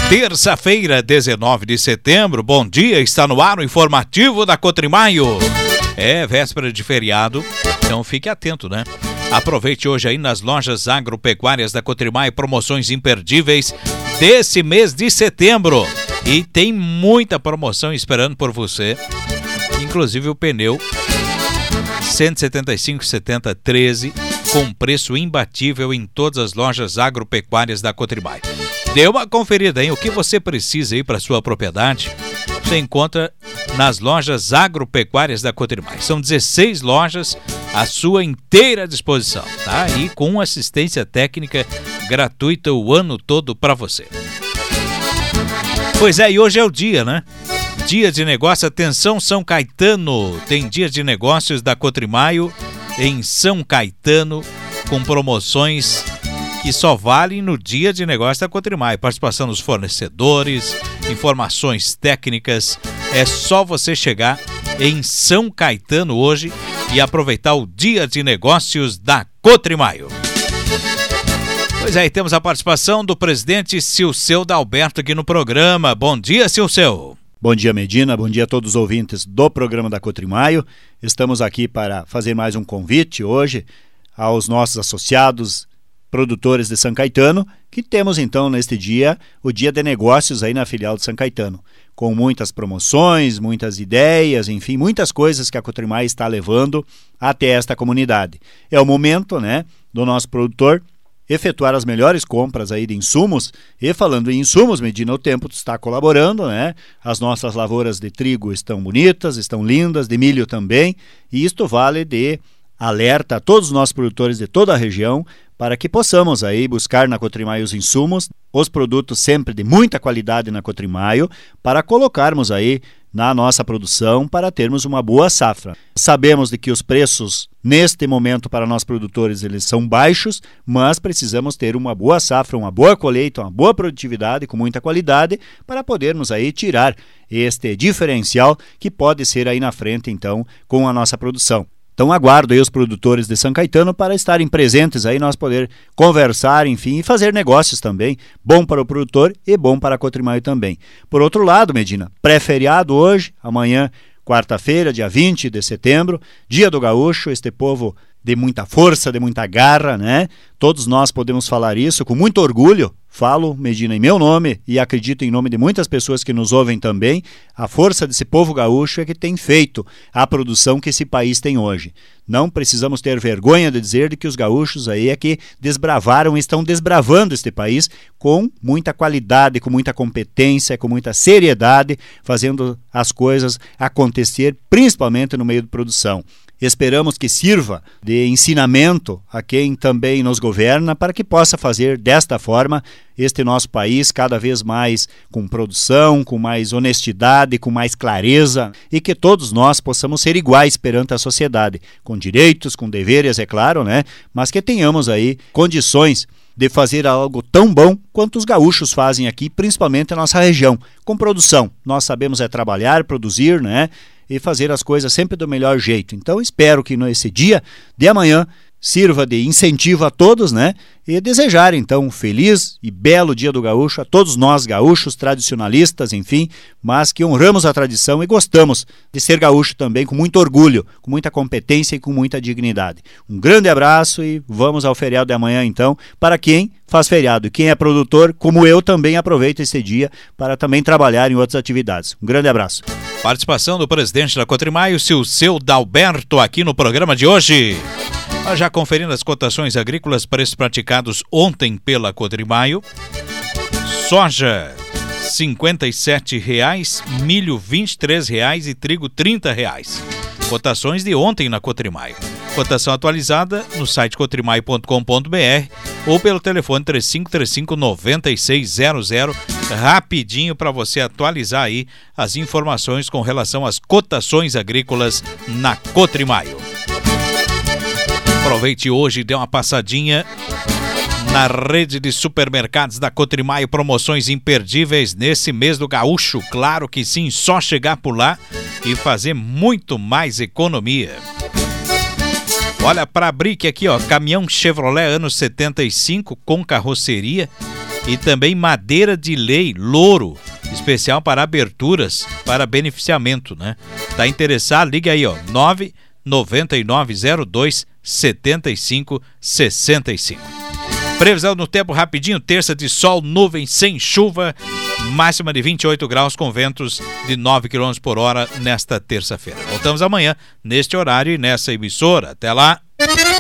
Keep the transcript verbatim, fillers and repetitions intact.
Terça-feira, dezenove de setembro, bom dia, está no ar o informativo da Cotrimaio. É véspera de feriado, então fique atento, né? Aproveite hoje aí nas lojas agropecuárias da Cotrimaio promoções imperdíveis desse mês de setembro. E tem muita promoção esperando por você, inclusive o pneu cento e setenta e cinco setenta treze com preço imbatível em todas as lojas agropecuárias da Cotrimaio. Dê uma conferida em o que você precisa aí para sua propriedade. Você encontra nas lojas agropecuárias da Cotrimaio. São dezesseis lojas à sua inteira disposição, tá? E com assistência técnica gratuita o ano todo para você. Pois é, e hoje é o dia, né? Dia de negócio, atenção São Caetano, tem dia de negócios da Cotrimaio em São Caetano com promoções que só valem no dia de negócio da Cotrimaio. Participação dos fornecedores, informações técnicas, é só você chegar em São Caetano hoje e aproveitar o dia de negócios da Cotrimaio. Pois é, e temos a participação do presidente Silceu Dalberto aqui no programa. Bom dia, Silceu. Bom dia, Medina. Bom dia a todos os ouvintes do programa da Cotrimaio. Estamos aqui para fazer mais um convite hoje aos nossos associados produtores de São Caetano, que temos então neste dia o dia de negócios aí na filial de São Caetano, com muitas promoções, muitas ideias, enfim, muitas coisas que a Cotrimaio está levando até esta comunidade. É o momento, né, do nosso produtor efetuar as melhores compras aí de insumos, e falando em insumos, Medina, o tempo está colaborando, né? As nossas lavouras de trigo estão bonitas, estão lindas, de milho também, e isto vale de alerta a todos os nossos produtores de toda a região para que possamos aí buscar na Cotrimaio os insumos, os produtos sempre de muita qualidade na Cotrimaio, para colocarmos aí na nossa produção para termos uma boa safra. Sabemos de que os preços neste momento para nós produtores eles são baixos, mas precisamos ter uma boa safra, uma boa colheita, uma boa produtividade com muita qualidade para podermos aí tirar este diferencial que pode ser aí na frente então com a nossa produção. Então aguardo aí os produtores de São Caetano para estarem presentes aí, nós poder conversar, enfim, e fazer negócios também, bom para o produtor e bom para a Cotrimaio também. Por outro lado, Medina, pré-feriado hoje, amanhã, quarta-feira, dia vinte de setembro, dia do gaúcho, este povo de muita força, de muita garra, né? Todos nós podemos falar isso com muito orgulho. Falo, Medina, em meu nome e acredito em nome de muitas pessoas que nos ouvem também, a força desse povo gaúcho é que tem feito a produção que esse país tem hoje. Não precisamos ter vergonha de dizer de que os gaúchos aí é que desbravaram e estão desbravando este país com muita qualidade, com muita competência, com muita seriedade, fazendo as coisas acontecer, principalmente no meio de produção. Esperamos que sirva de ensinamento a quem também nos governa para que possa fazer desta forma este nosso país cada vez mais com produção, com mais honestidade, com mais clareza e que todos nós possamos ser iguais perante a sociedade, com direitos, com deveres, é claro, né? Mas que tenhamos aí condições de fazer algo tão bom quanto os gaúchos fazem aqui, principalmente na nossa região, com produção. Nós sabemos é trabalhar, produzir, né? E fazer as coisas sempre do melhor jeito. Então espero que nesse dia de amanhã sirva de incentivo a todos, né? E desejar então um feliz e belo dia do gaúcho a todos nós gaúchos, tradicionalistas, enfim, mas que honramos a tradição e gostamos de ser gaúcho também com muito orgulho, com muita competência e com muita dignidade. Um grande abraço e vamos ao feriado de amanhã então, para quem faz feriado e quem é produtor, como eu, também aproveita esse dia para também trabalhar em outras atividades. Um grande abraço. Participação do presidente da Cotrimaio, Silceu Dalberto, aqui no programa de hoje. Já conferindo as cotações agrícolas, preços praticados ontem pela Cotrimaio. Soja, cinquenta e sete reais, milho, vinte e três reais e trigo, trinta reais. Cotações de ontem na Cotrimaio. Cotação atualizada no site cotrimaio ponto com ponto br ou pelo telefone três cinco três cinco, nove seis zero zero, rapidinho para você atualizar aí as informações com relação às cotações agrícolas na Cotrimaio. Aproveite hoje e dê uma passadinha na rede de supermercados da Cotrimaio, promoções imperdíveis nesse mês do gaúcho. Claro que sim, só chegar por lá e fazer muito mais economia. Olha, para a Brick aqui, ó, caminhão Chevrolet anos setenta e cinco com carroceria, E também madeira de lei, louro, especial para aberturas, para beneficiamento, né? Tá interessado? Liga aí, ó, nove nove nove zero dois sete cinco seis cinco. Previsão no tempo rapidinho, terça de sol, nuvem sem chuva, máxima de vinte e oito graus com ventos de nove quilômetros por hora nesta terça-feira. Voltamos amanhã, neste horário e nessa emissora. Até lá!